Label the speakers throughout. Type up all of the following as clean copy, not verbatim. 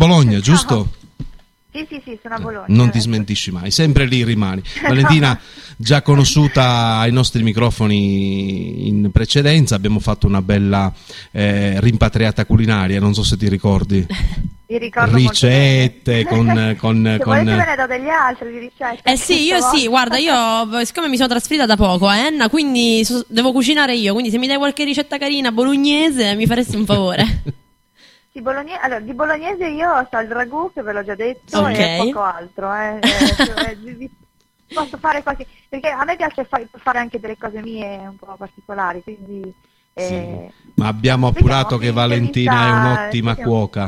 Speaker 1: Bologna, giusto?
Speaker 2: Sì, sono a Bologna.
Speaker 1: Non ti smentisci mai, sempre lì rimani. Valentina, già conosciuta ai nostri microfoni in precedenza, abbiamo fatto una bella rimpatriata culinaria, non so se ti ricordi.
Speaker 2: Mi ricordo
Speaker 1: ricette
Speaker 2: molto bene.
Speaker 1: con
Speaker 2: Se volete ve ne do degli altri di ricette.
Speaker 3: Sì, io sì, guarda, io siccome mi sono trasferita da poco a Enna, quindi devo cucinare io, quindi se mi dai qualche ricetta carina bolognese mi faresti un favore.
Speaker 2: Allora, di bolognese io so il ragù, che ve l'ho già detto,
Speaker 3: Okay.
Speaker 2: e poco altro. Posso fare qualche... Perché a me piace fare anche delle cose mie un po' particolari, quindi...
Speaker 1: Sì, ma abbiamo appurato che Valentina è un'ottima cuoca.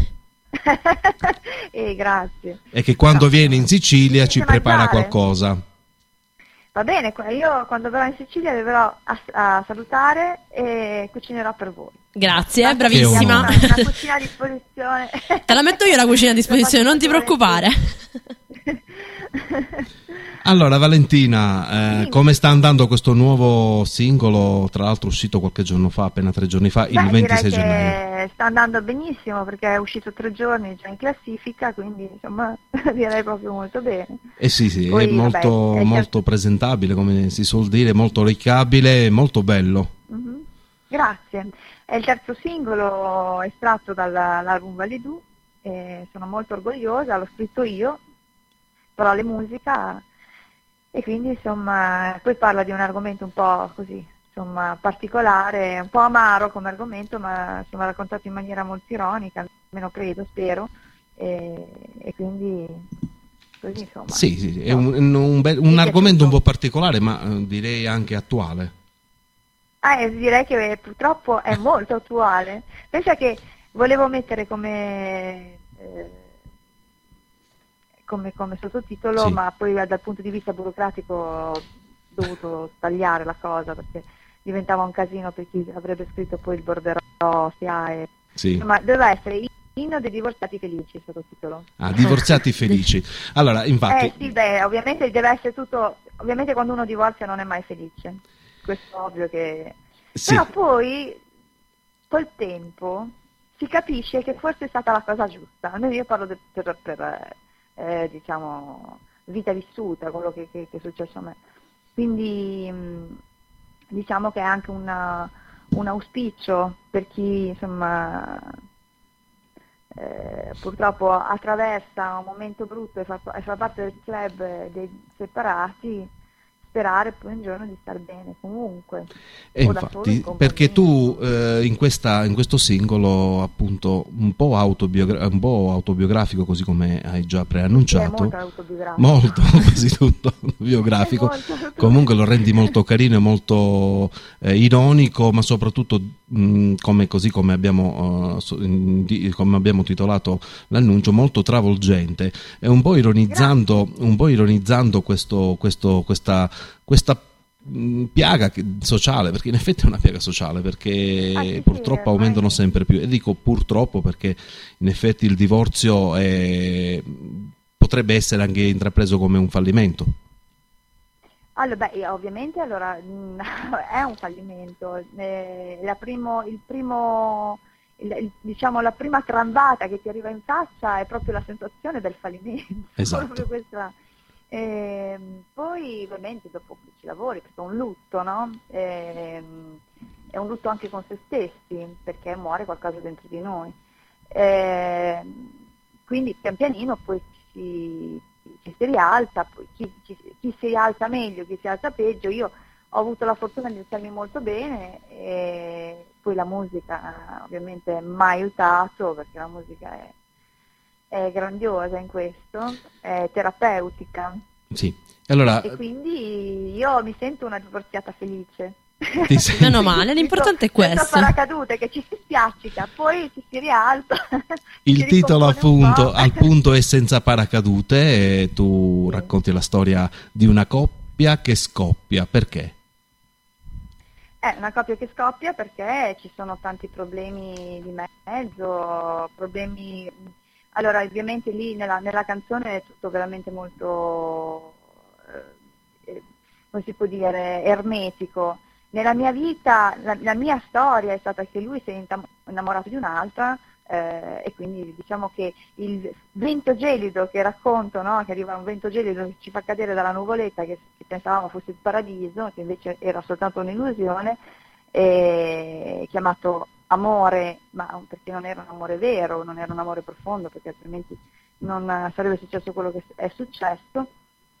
Speaker 2: Grazie.
Speaker 1: E che quando viene in Sicilia ci prepara
Speaker 2: mangiare.
Speaker 1: qualcosa.
Speaker 2: Va bene, io quando verrò in Sicilia vi verrò a salutare e cucinerò per voi.
Speaker 3: Grazie, bravissima.
Speaker 2: Una cucina a disposizione.
Speaker 3: Te la metto io la cucina a disposizione, non ti preoccupare.
Speaker 1: Allora Valentina, come sta andando questo nuovo singolo, tra l'altro uscito qualche giorno fa, appena 3 giorni fa, il 26 gennaio?
Speaker 2: Sta andando benissimo perché è uscito 3 giorni già in classifica, quindi insomma direi proprio molto bene.
Speaker 1: Sì,
Speaker 2: Poi,
Speaker 1: è molto presentabile, come si suol dire, molto orecchiabile, molto bello.
Speaker 2: Mm-hmm. Grazie. È il terzo singolo estratto dall'album Validou e sono molto orgogliosa, l'ho scritto io, parole e musica, e quindi insomma poi parla di un argomento un po' così, insomma particolare, un po' amaro come argomento, ma insomma raccontato in maniera molto ironica, almeno credo, spero, e quindi così insomma.
Speaker 1: Sì, è un argomento un po' particolare, ma direi anche attuale.
Speaker 2: Direi che purtroppo è molto attuale. Pensa che volevo mettere come sottotitolo,
Speaker 1: sì.
Speaker 2: Ma poi dal punto di vista burocratico ho dovuto tagliare la cosa perché diventava un casino per chi avrebbe scritto poi il borderò,
Speaker 1: sì.
Speaker 2: Ma doveva essere Inno dei divorziati felici il sottotitolo.
Speaker 1: Divorziati felici. Allora, infatti...
Speaker 2: sì, ovviamente deve essere tutto... Ovviamente quando uno divorzia non è mai felice. Questo è ovvio che...
Speaker 1: Sì.
Speaker 2: Però poi, col tempo, si capisce che forse è stata la cosa giusta. Almeno io parlo per diciamo, vita vissuta, quello che è successo a me. Quindi diciamo che è anche un auspicio per chi, insomma, purtroppo attraversa un momento brutto e fa parte del club dei separati, sperare poi un giorno di star bene comunque.
Speaker 1: E infatti, perché tu in questo singolo appunto un po' autobiografico, così come hai già preannunciato,
Speaker 2: molto autobiografico,
Speaker 1: molto quasi tutto biografico, comunque lo rendi molto carino e molto ironico, ma soprattutto come abbiamo titolato l'annuncio, molto travolgente, e un po' ironizzando questa piaga sociale, perché in effetti è una piaga sociale, perché purtroppo aumentano sempre più, e dico purtroppo perché in effetti il divorzio potrebbe essere anche intrapreso come un fallimento.
Speaker 2: Allora, ovviamente è un fallimento. Diciamo la prima trambata che ti arriva in faccia è proprio la sensazione del fallimento.
Speaker 1: Esatto.
Speaker 2: Poi ovviamente dopo ci lavori, perché è un lutto, no? È un lutto anche con se stessi, perché muore qualcosa dentro di noi. Quindi pian pianino poi ci si rialza, poi chi si alza meglio, chi si alza peggio. Io ho avuto la fortuna di alzarmi molto bene, e poi la musica ovviamente mi ha aiutato, perché la musica è grandiosa in questo, è terapeutica.
Speaker 1: Sì. Allora,
Speaker 2: e quindi io mi sento una divorziata felice.
Speaker 3: Meno male, l'importante è questo.
Speaker 2: Questa paracadute che ci si spiaccica, poi ci si rialza.
Speaker 1: Il titolo appunto è Senza paracadute, e tu racconti la storia di una coppia che scoppia. Perché?
Speaker 2: È una coppia che scoppia perché ci sono tanti problemi di mezzo, Allora, ovviamente lì nella canzone è tutto veramente molto, come si può dire, ermetico. Nella mia vita, la mia storia è stata che lui si è innamorato di un'altra, e quindi diciamo che il vento gelido che racconto, no? Che arriva un vento gelido che ci fa cadere dalla nuvoletta che pensavamo fosse il paradiso, che invece era soltanto un'illusione, chiamato amore, ma perché non era un amore vero, non era un amore profondo, perché altrimenti non sarebbe successo quello che è successo.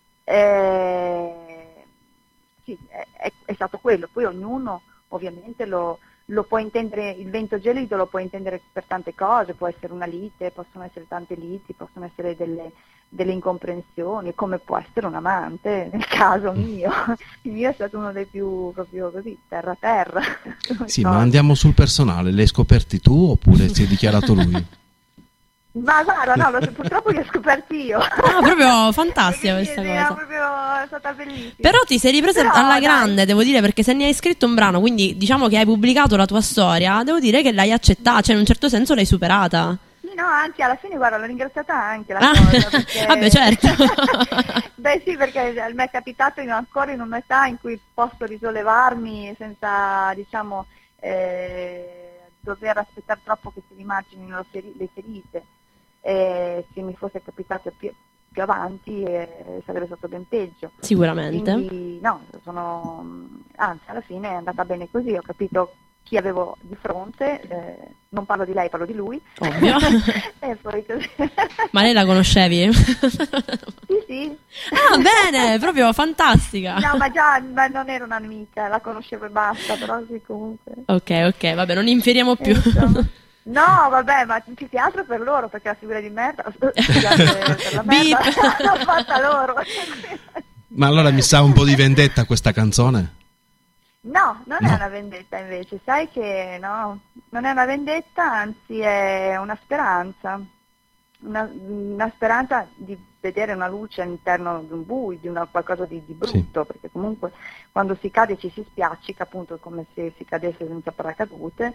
Speaker 2: Sì, è stato quello. Poi ognuno ovviamente lo può intendere, il vento gelido lo può intendere per tante cose, può essere una lite, possono essere tante liti, possono essere delle incomprensioni, come può essere un amante, nel caso mio. Il mio è stato uno dei più proprio così, terra.
Speaker 1: Sì, ma andiamo sul personale, l'hai scoperti tu oppure si è dichiarato lui?
Speaker 2: Ma guarda, no, purtroppo li ho scoperti io.
Speaker 3: Ah, proprio fantastica questa
Speaker 2: Sì,
Speaker 3: cosa.
Speaker 2: è stata bellissima.
Speaker 3: Però ti sei ripresa
Speaker 2: Però,
Speaker 3: alla
Speaker 2: dai.
Speaker 3: grande, devo dire, perché se ne hai scritto un brano, quindi diciamo che hai pubblicato la tua storia, devo dire che l'hai accettata, cioè in un certo senso l'hai superata.
Speaker 2: Sì, no, anzi, alla fine, guarda, l'ho ringraziata anche la
Speaker 3: Ah,
Speaker 2: cosa, perché...
Speaker 3: vabbè, certo.
Speaker 2: Beh sì, perché mi è capitato ancora in un'età in cui posso risollevarmi senza, diciamo, dover aspettare troppo che si rimarginino le ferite. Se mi fosse capitato più avanti sarebbe stato ben peggio.
Speaker 3: Sicuramente.
Speaker 2: Quindi no, anzi alla fine è andata bene così, ho capito chi avevo di fronte, non parlo di lei, parlo di lui.
Speaker 3: Ovvio.
Speaker 2: E poi così.
Speaker 3: Ma lei la conoscevi?
Speaker 2: Sì.
Speaker 3: Ah, bene, proprio fantastica.
Speaker 2: No, ma non era un'amica, la conoscevo e basta, però sì, comunque.
Speaker 3: Ok, vabbè, non inferiamo più.
Speaker 2: Insomma. No, vabbè, ma più che altro per loro, perché la figura di merda, scusate per la merda, l'ho fatta loro.
Speaker 1: Ma allora mi sa un po' di vendetta questa canzone?
Speaker 2: No, non
Speaker 1: No.
Speaker 2: è una vendetta invece, sai che no, non è una vendetta, anzi è una speranza, una speranza di vedere una luce all'interno di un buio, di qualcosa di brutto, perché comunque quando si cade ci si spiaccica, appunto come se si cadesse senza paracadute.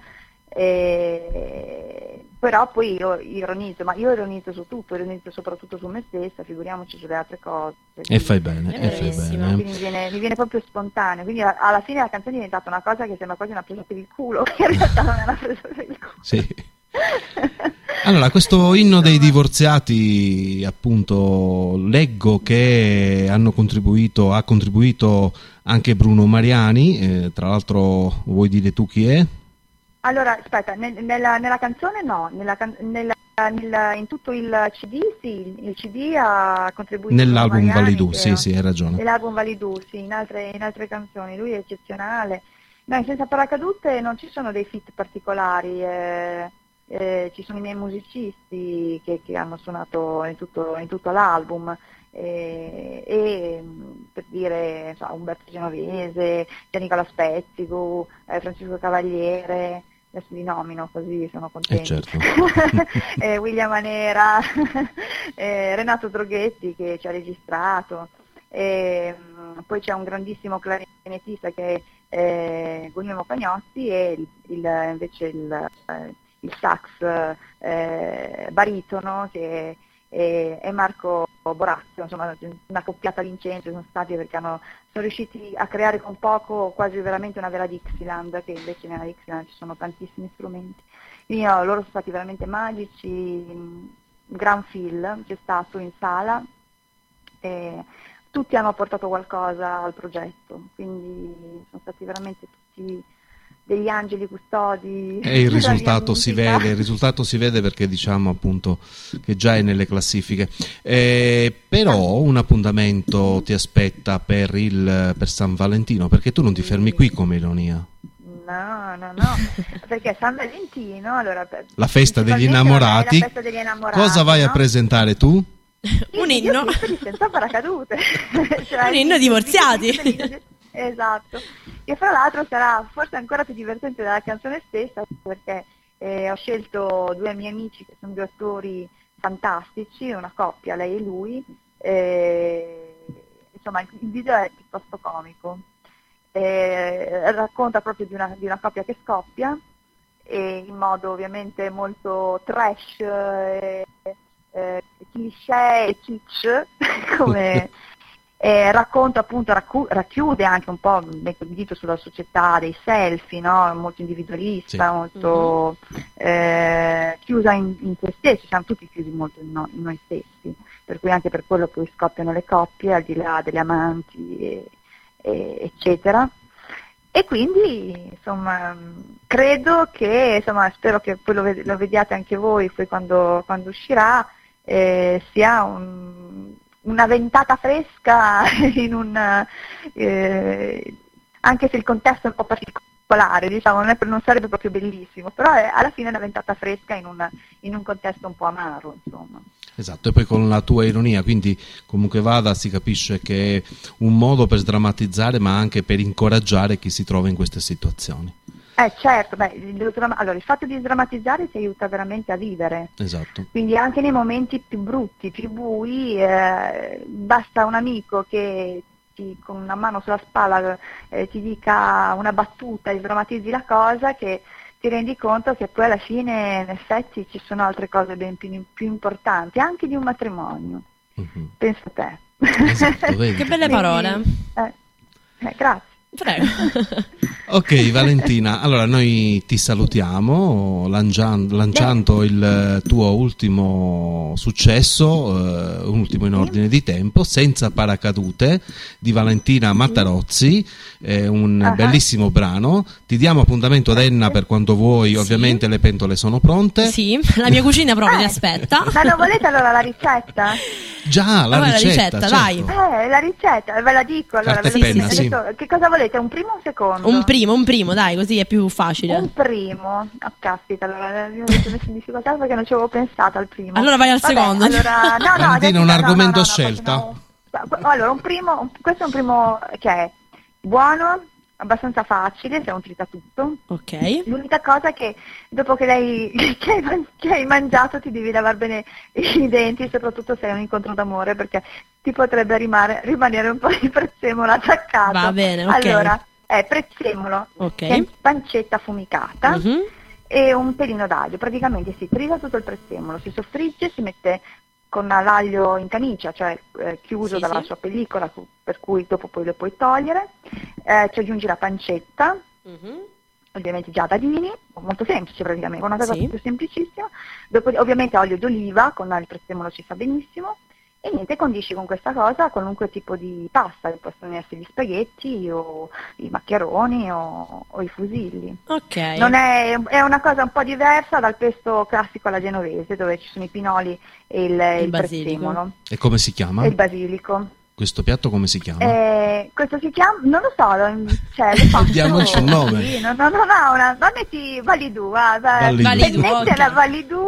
Speaker 2: Però poi io ironizzo su tutto, ironizzo soprattutto su me stessa, figuriamoci sulle altre cose.
Speaker 1: E fai bene,
Speaker 3: È
Speaker 1: e fai
Speaker 3: bravissima.
Speaker 1: bene.
Speaker 2: Quindi mi viene proprio spontaneo, quindi alla fine la canzone è diventata una cosa che sembra quasi una presa per il culo, che in realtà non è una presa per il culo.
Speaker 1: Sì. Allora, questo inno dei divorziati, appunto, leggo che ha contribuito anche Bruno Mariani, tra l'altro vuoi dire tu chi è?
Speaker 2: Allora, aspetta, nella canzone no, in tutto il CD sì, il CD ha contribuito
Speaker 1: Nell'album
Speaker 2: Mariani,
Speaker 1: Validù,
Speaker 2: che
Speaker 1: sì, hai ragione.
Speaker 2: nell'album Validù, sì, in altre canzoni, lui è eccezionale. No, in Senza Paracadute non ci sono dei feat particolari, ci sono i miei musicisti che hanno suonato in tutto l'album, per dire, insomma, Umberto Genovese, Giannicola Spezzico, Francesco Cavaliere, adesso li nomino così sono contenti,
Speaker 1: Certo.
Speaker 2: William Manera, Renato Droghetti che ci ha registrato, poi c'è un grandissimo clarinettista che è Guglielmo Pagnotti e invece il sax baritono che è Marco Borazio, insomma una coppiata vincente sono stati, perché sono riusciti a creare con poco quasi veramente una vera Dixieland, che invece nella Dixieland ci sono tantissimi strumenti. Quindi no, loro sono stati veramente magici, un gran film c'è stato in sala e tutti hanno portato qualcosa al progetto, quindi sono stati veramente tutti degli angeli custodi.
Speaker 1: E il
Speaker 2: della mia
Speaker 1: risultato si
Speaker 2: musica.
Speaker 1: vede, perché diciamo appunto che già è nelle classifiche. Però un appuntamento ti aspetta per San Valentino, perché tu non ti fermi qui come ironia.
Speaker 2: No, perché San Valentino, allora,
Speaker 1: La festa degli
Speaker 2: principalmente,
Speaker 1: innamorati.
Speaker 2: la festa degli innamorati,
Speaker 1: Cosa vai a
Speaker 2: no?
Speaker 1: presentare tu?
Speaker 3: Un inno.
Speaker 2: Io di Senza Paracadute. Cioè,
Speaker 3: Un inno ai divorziati.
Speaker 2: Esatto. Che fra l'altro sarà forse ancora più divertente della canzone stessa, perché ho scelto due miei amici che sono due attori fantastici, una coppia, lei e lui. Insomma, il video è piuttosto comico. Racconta proprio di una coppia che scoppia, in modo ovviamente molto trash, cliché e kitsch, come racconto appunto, racchiude anche un po', metto il dito sulla società dei selfie, no? Molto individualista,
Speaker 1: sì.
Speaker 2: molto chiusa in se stessi, siamo tutti chiusi molto in noi stessi, per cui anche per quello poi scoppiano le coppie, al di là delle amanti, eccetera. E quindi insomma credo che, insomma, spero che poi lo vediate anche voi poi quando uscirà, sia una ventata fresca in anche se il contesto è un po' particolare, diciamo, non sarebbe proprio bellissimo, però alla fine è una ventata fresca in un contesto un po' amaro, insomma.
Speaker 1: Esatto, e poi con la tua ironia, quindi comunque vada, si capisce che è un modo per sdrammatizzare, ma anche per incoraggiare chi si trova in queste situazioni.
Speaker 2: Certo, allora il fatto di sdrammatizzare ti aiuta veramente a vivere.
Speaker 1: Esatto.
Speaker 2: Quindi anche nei momenti più brutti, più bui, basta un amico che con una mano sulla spalla ti dica una battuta e sdrammatizzi la cosa, che ti rendi conto che poi alla fine in effetti ci sono altre cose ben più importanti, anche di un matrimonio. Pensa a te.
Speaker 1: Esatto, vedi.
Speaker 3: Che belle parole.
Speaker 2: Grazie.
Speaker 3: Prego.
Speaker 1: Ok Valentina, allora noi ti salutiamo lanciando il tuo ultimo successo, un ultimo in ordine di tempo, Senza paracadute di Valentina Matarozzi, un bellissimo brano. Ti diamo appuntamento ad Enna per quando vuoi, ovviamente le pentole sono pronte.
Speaker 3: Sì, la mia cucina proprio ti aspetta.
Speaker 2: Ma non volete allora la ricetta?
Speaker 1: Già, la ricetta, certo.
Speaker 3: Dai.
Speaker 2: La ricetta, ve la dico allora.
Speaker 1: Carta e penna, sì.
Speaker 2: Che cosa volete? Un primo o un secondo?
Speaker 3: Un primo, dai, così è più facile.
Speaker 2: Un primo? Oh, caspita, allora io mi sono messo in difficoltà perché non ci avevo pensato al primo.
Speaker 3: Allora vai al secondo.
Speaker 2: Allora,
Speaker 1: Valentina, un argomento a scelta.
Speaker 2: Allora, questo è un primo che è buono, abbastanza facile, se non trita tutto.
Speaker 3: Ok.
Speaker 2: L'unica cosa è che dopo che hai mangiato ti devi lavare bene i denti, soprattutto se è un incontro d'amore, perché ti potrebbe rimanere un po' di prezzemolo attaccato.
Speaker 3: Va bene, ok.
Speaker 2: Allora, è prezzemolo, che è pancetta affumicata e un pelino d'aglio. Praticamente si trita tutto il prezzemolo, si soffrigge, si mette con l'aglio in camicia, cioè chiuso dalla sua pellicola, per cui dopo poi lo puoi togliere, ci aggiungi la pancetta, ovviamente già a dadini, molto semplice praticamente, una cosa più semplicissima, dopo ovviamente olio d'oliva, con il prezzemolo ci fa benissimo, e niente, condisci con questa cosa qualunque tipo di pasta, che possono essere gli spaghetti o i maccheroni o i fusilli.
Speaker 3: Ok.
Speaker 2: Non è una cosa un po' diversa dal pesto classico alla genovese, dove ci sono i pinoli e il prezzemolo.
Speaker 1: E come si chiama?
Speaker 2: E il basilico.
Speaker 1: Questo piatto come si chiama?
Speaker 2: Questo si chiama, non lo so, cioè le faccio.
Speaker 1: Diamoci un nome.
Speaker 2: Sì, non ha non metti Validù,
Speaker 3: Validù,
Speaker 2: okay. La Validù.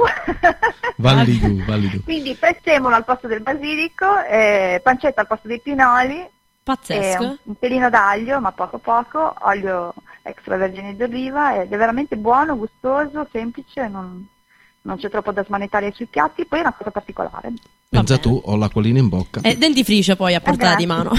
Speaker 1: Validù.
Speaker 2: Quindi prezzemolo al posto del basilico, pancetta al posto dei pinoli.
Speaker 3: Pazzesco.
Speaker 2: Un pelino d'aglio, ma poco, olio extravergine d'oliva, ed è veramente buono, gustoso, semplice, non c'è troppo da smanettare sui piatti. Poi è una cosa particolare.
Speaker 1: Pensa tu, ho l'acquolina in bocca.
Speaker 3: E dentifricio poi a portata di mano.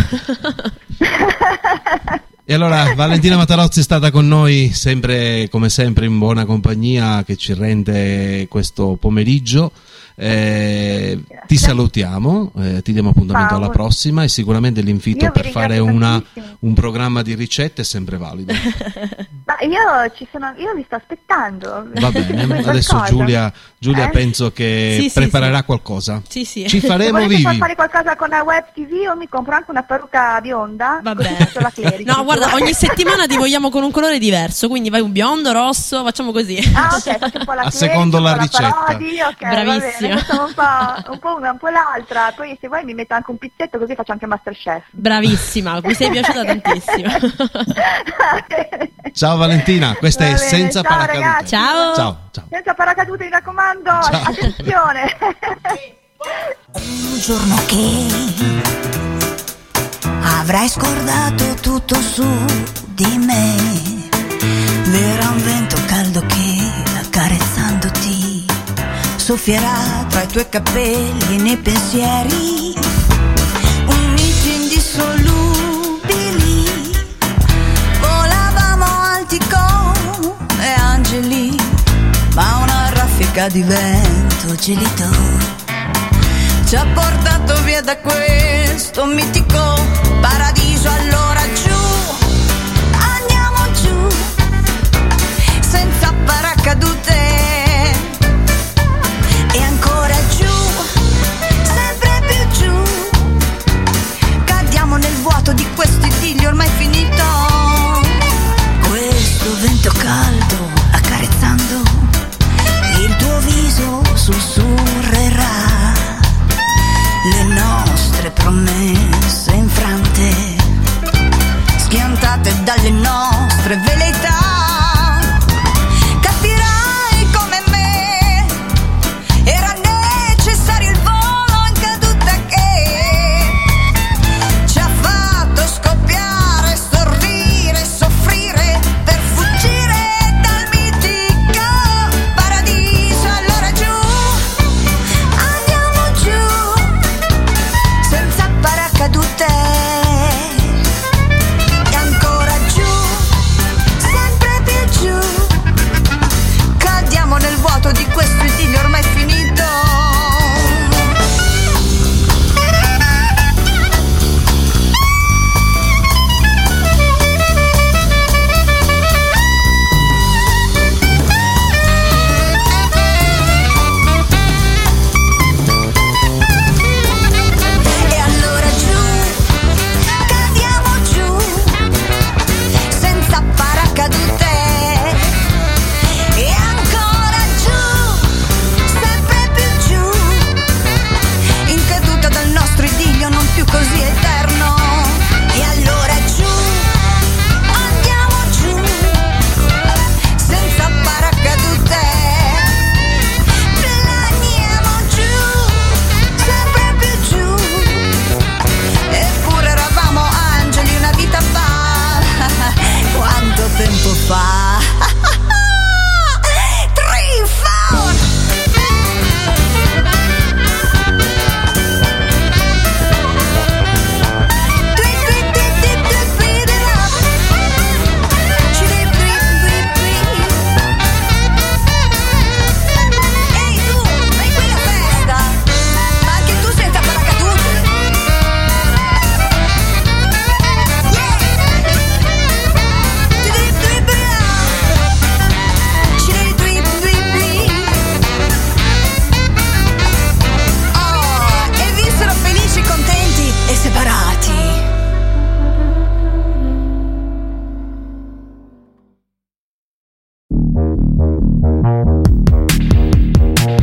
Speaker 1: E allora Valentina Matarozzi è stata con noi come sempre in buona compagnia, che ci rende questo pomeriggio. Ti salutiamo, ti diamo appuntamento alla prossima, e sicuramente l'invito per fare un programma di ricette è sempre valido.
Speaker 2: Ma io vi sto aspettando.
Speaker 1: Va bene, adesso Giulia penso che preparerà qualcosa.
Speaker 3: Sì.
Speaker 1: Ci faremo
Speaker 2: se
Speaker 1: vivi.
Speaker 2: Se fare qualcosa con la web TV, io mi compro anche una parrucca bionda.
Speaker 3: Va bene. No, guarda, ogni settimana ti vogliamo con un colore diverso, quindi vai un biondo, rosso, facciamo così.
Speaker 2: Ah, ok, faccio un po' la
Speaker 1: secondo la ricetta.
Speaker 2: Bravissima. Un po' l'altra, poi se vuoi mi metto anche un pizzetto, così faccio anche Masterchef.
Speaker 3: Bravissima, mi sei piaciuta tantissimo.
Speaker 1: Ciao Valentina, questa è Senza Paracadute.
Speaker 2: Ragazzi.
Speaker 3: Ciao.
Speaker 2: Senza paracadute, mi raccomando. Ciao. Attenzione.
Speaker 4: Un giorno che avrai scordato tutto su di me, verrà un vento caldo che accarezzandoti soffierà tra i tuoi capelli nei pensieri, uniti indissolubili, volavamo alti come angeli, ma una raffica di vento gelido ci ha portato via da questo mitico ghiaccio, allora giù, andiamo giù, senza paracadute. E ancora giù, sempre più giù, cadiamo nel vuoto di questo idillio ormai finito. Questo vento caldo accarezzando il tuo viso sussurrerà le nostre promesse infrante, schiantate dalle nostre vele